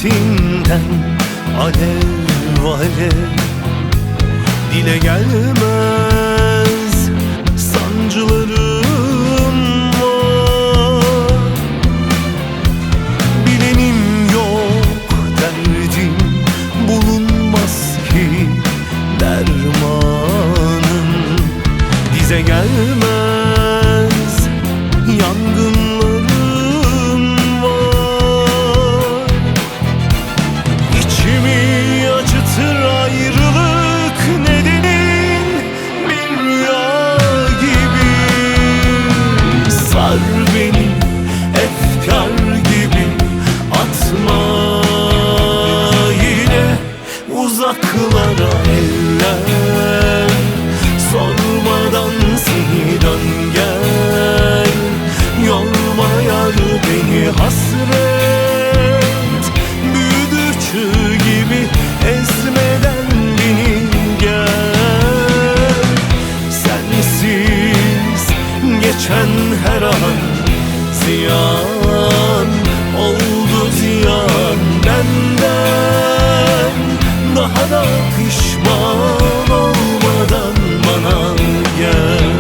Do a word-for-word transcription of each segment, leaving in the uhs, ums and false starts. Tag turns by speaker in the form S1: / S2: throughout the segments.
S1: Hasretinden alev alev, dile gelmez sancılarım var. Bilenim yok derdim, bulunmaz ki dermanım. Dize gelmez yangınlarım var. İçimi acıtır ayrılık nedenin bir rüya gibi. Sar beni efkar gibi, atma yine uzaklara eller. Sormadan seni dön gel, yorma yar beni hasret. Büyüdükçe gibi ezmeden beni gel. Sensiz geçen her an ziyan oldu, ziyan benden. Daha da pişman olmadan bana gel.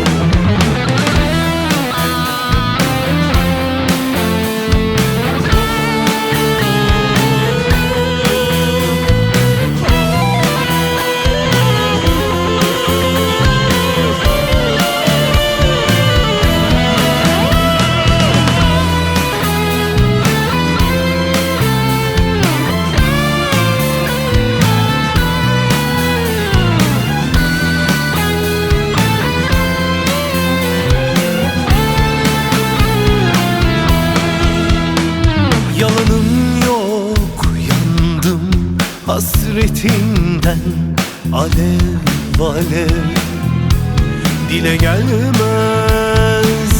S1: Yalanım yok, yandım hasretinden alev alev, dile gelmez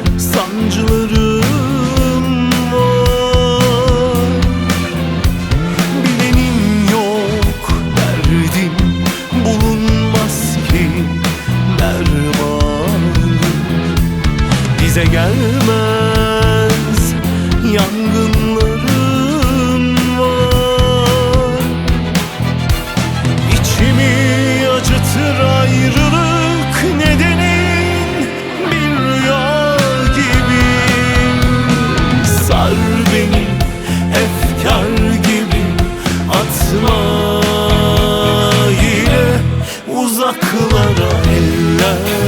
S1: sancılarım var. Bilenim yok derdim, bulunmaz ki dermanım. Dize gelmez yangınlarım var. İçimi acıtır ayrılık nedenin bir rüya gibi. Sar beni efkar gibi, atma yine uzaklara eller.